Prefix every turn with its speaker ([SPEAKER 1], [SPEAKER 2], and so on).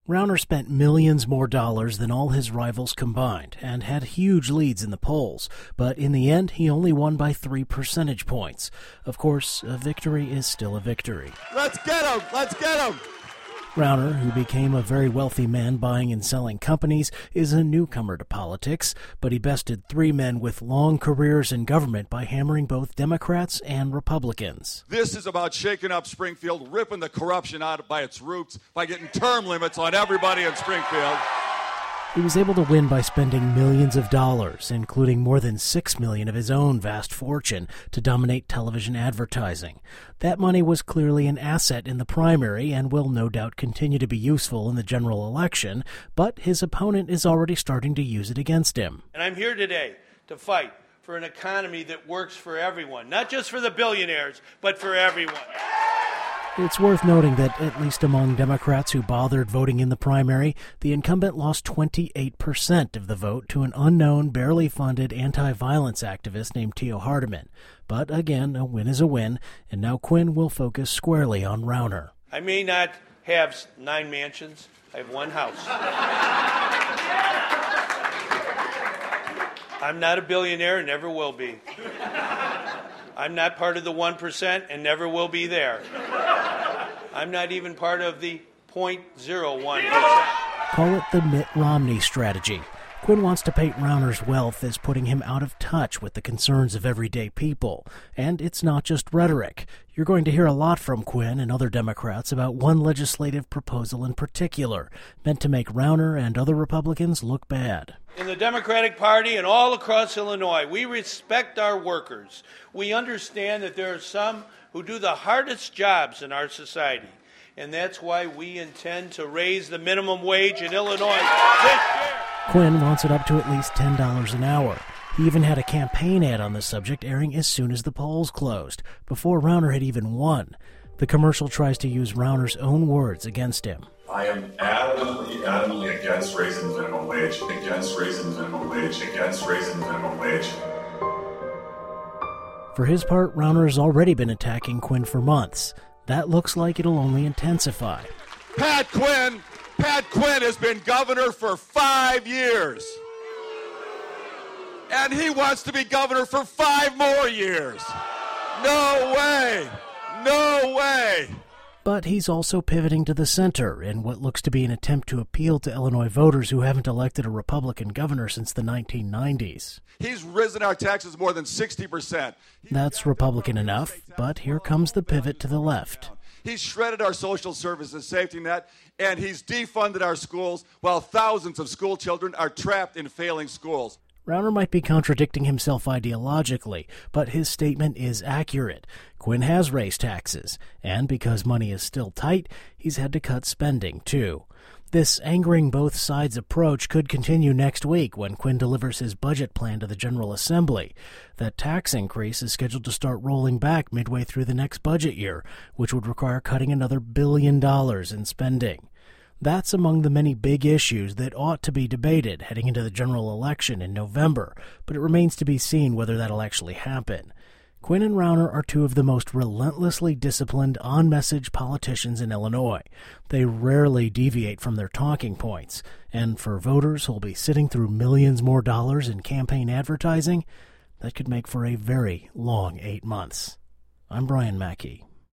[SPEAKER 1] Rauner spent millions more dollars than all his rivals combined and had huge leads in the polls, but in the end he only won by 3 percentage points. Of course, a victory is still a victory.
[SPEAKER 2] Let's get him! Let's get him!
[SPEAKER 1] Rauner, who became a very wealthy man buying and selling companies, is a newcomer to politics, but he bested 3 men with long careers in government by hammering both Democrats and Republicans.
[SPEAKER 2] This is about shaking up Springfield, ripping the corruption out by its roots, by getting term limits on everybody in Springfield.
[SPEAKER 1] He was able to win by spending millions of dollars, including more than $6 million of his own vast fortune, to dominate television advertising. That money was clearly an asset in the primary and will no doubt continue to be useful in the general election, but his opponent is already starting to use it against him.
[SPEAKER 3] And I'm here today to fight for an economy that works for everyone, not just for the billionaires, but for everyone.
[SPEAKER 1] It's worth noting that, at least among Democrats who bothered voting in the primary, the incumbent lost 28% of the vote to an unknown, barely funded anti-violence activist named Theo Hardiman. But again, a win is a win, and now Quinn will focus squarely on Rauner.
[SPEAKER 3] I may not have 9 mansions. I have 1 house. I'm not a billionaire and never will be. I'm not part of the 1% and never will be there. I'm not even part of the 0.01%.
[SPEAKER 1] Call it the Mitt Romney strategy. Quinn wants to paint Rauner's wealth as putting him out of touch with the concerns of everyday people. And it's not just rhetoric. You're going to hear a lot from Quinn and other Democrats about one legislative proposal in particular, meant to make Rauner and other Republicans look bad.
[SPEAKER 3] In the Democratic Party and all across Illinois, we respect our workers. We understand that there are some who do the hardest jobs in our society. And that's why we intend to raise the minimum wage in Illinois this year.
[SPEAKER 1] Quinn wants it up to at least $10 an hour. He even had a campaign ad on the subject airing as soon as the polls closed, before Rauner had even won. The commercial tries to use Rauner's own words against him.
[SPEAKER 4] I am adamantly against raising the minimum wage, against raising the minimum wage, against raising the minimum wage.
[SPEAKER 1] For his part, Rauner has already been attacking Quinn for months. That looks like it'll only intensify.
[SPEAKER 2] Pat Quinn has been governor for 5 years. And he wants to be governor for 5 more years. No way! No way!
[SPEAKER 1] But he's also pivoting to the center in what looks to be an attempt to appeal to Illinois voters who haven't elected a Republican governor since the 1990s.
[SPEAKER 2] He's risen our taxes more than 60%.
[SPEAKER 1] That's Republican enough, but here comes the pivot to the left.
[SPEAKER 2] He's shredded our social services safety net, and he's defunded our schools while thousands of school children are trapped in failing schools.
[SPEAKER 1] Rauner might be contradicting himself ideologically, but his statement is accurate. Quinn has raised taxes, and because money is still tight, he's had to cut spending, too. This angering both sides approach could continue next week when Quinn delivers his budget plan to the General Assembly. That tax increase is scheduled to start rolling back midway through the next budget year, which would require cutting another $1 billion in spending. That's among the many big issues that ought to be debated heading into the general election in November, but it remains to be seen whether that'll actually happen. Quinn and Rauner are 2 of the most relentlessly disciplined, on-message politicians in Illinois. They rarely deviate from their talking points, and for voters who'll be sitting through millions more dollars in campaign advertising, that could make for a very long 8 months. I'm Brian Mackey.